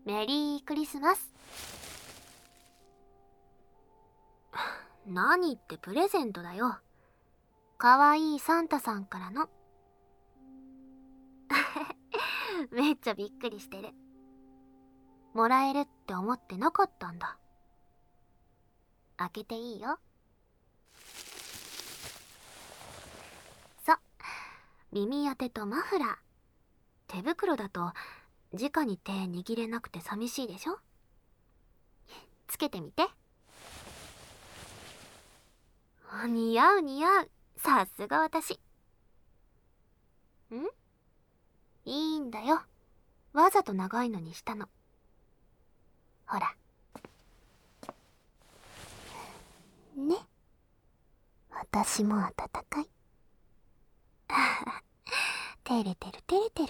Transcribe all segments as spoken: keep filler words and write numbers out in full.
メリークリスマス。何ってプレゼントだよ。かわいいサンタさんからの。めっちゃびっくりしてる。もらえるって思ってなかったんだ。開けていいよ。そう、耳当てとマフラー。手袋だと直に手握れなくて寂しいでしょ。つけてみて。似合う似合う。さすが私。ん？いいんだよ。わざと長いのにしたの。ほら。ね。私も温かい。照れてる照れてる。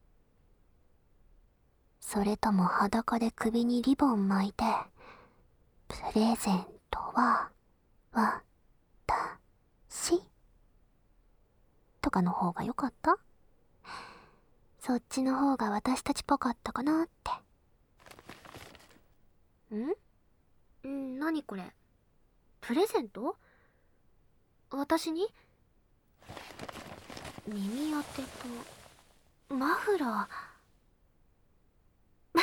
それとも裸で首にリボン巻いて、プレゼントは、わ、た、しとかの方が良かった？そっちの方が私たちっぽかったかなって。ん？ん、何これ？プレゼント？私に？耳当てと、マフラー。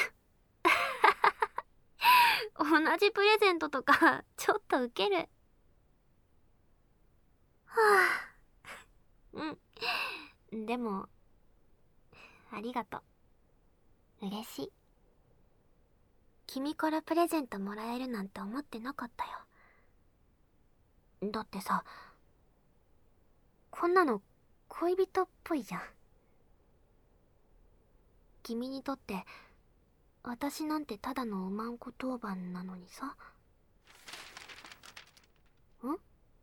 同じプレゼントとか、ちょっとウケる。はぁ。うん。でも、ありがとう。嬉しい。君からプレゼントもらえるなんて思ってなかったよ。だってさ、こんなの恋人っぽいじゃん。君にとって私なんてただのおまんこ当番なのにさ。ん？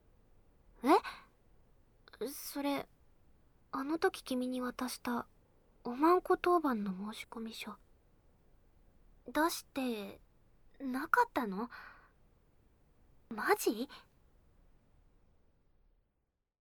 え？それ、あの時君に渡したおまんこ当番の申込書出してなかったの？マジ？